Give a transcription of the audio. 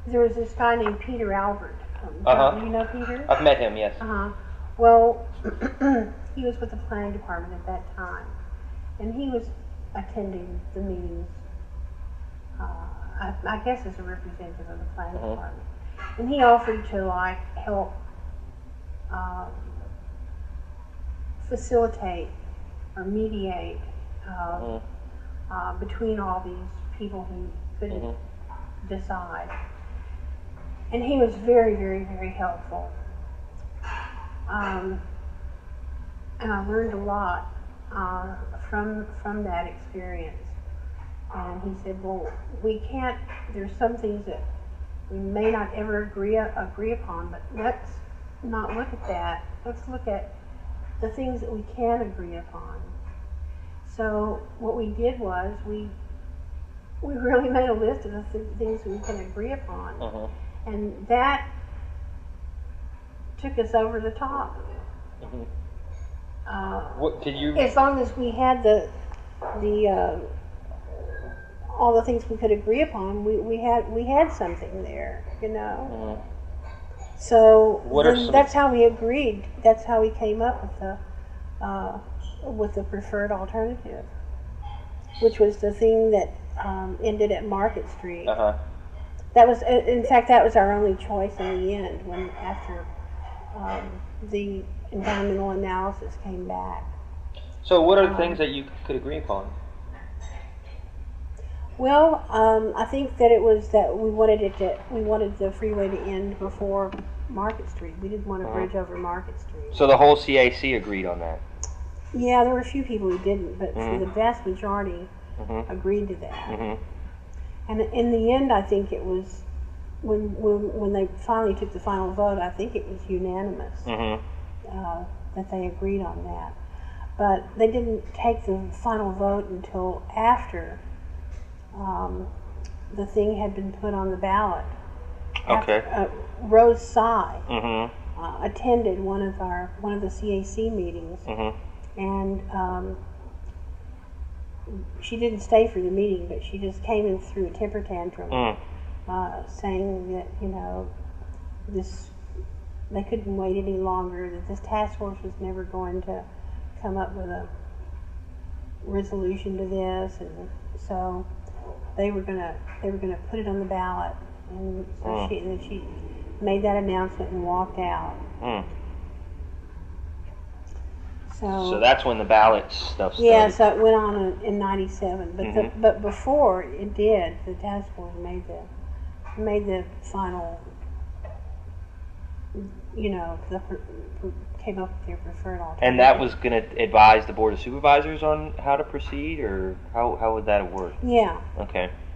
there was this guy named Peter Albert. Do you know Peter? I've met him, yes. Well, he was with the planning department at that time, and he was attending the meetings, I guess as a representative of the planning department. And he offered to like help facilitate or mediate between all these people who couldn't decide. And he was very, very, very helpful. And I learned a lot from that experience. And he said, well, we can't, there's some things that we may not ever agree upon, but let's not look at that. Let's look at the things that we can agree upon. So what we did was we really made a list of the things we can agree upon. And that took us over the top. What did you? As long as we had the all the things we could agree upon, we had something there, you know. So that's how we agreed. That's how we came up with the preferred alternative, which was the thing that ended at Market Street. That was, in fact, that was our only choice in the end. When after the environmental analysis came back. So, what are the things that you could agree upon? Well, I think that it was that we wanted the freeway to end before Market Street. We didn't want a bridge over Market Street. So the whole CAC agreed on that. Yeah, there were a few people who didn't, but for the vast majority agreed to that. And in the end, I think it was when they finally took the final vote. I think it was unanimous that they agreed on that. But they didn't take the final vote until after the thing had been put on the ballot. Okay. Rose Sy attended one of the CAC meetings, and she didn't stay for the meeting, but she just came and threw a temper tantrum, saying that they couldn't wait any longer, that this task force was never going to come up with a resolution to this, and so they were gonna put it on the ballot, and so she made that announcement and walked out. So that's when the ballot stuff started. Yeah, so it went on in '97, but but before it did, the task force made the final, came up with their preferred alternative. And that was going to advise the Board of Supervisors on how to proceed, or how would that work? Yeah. Okay.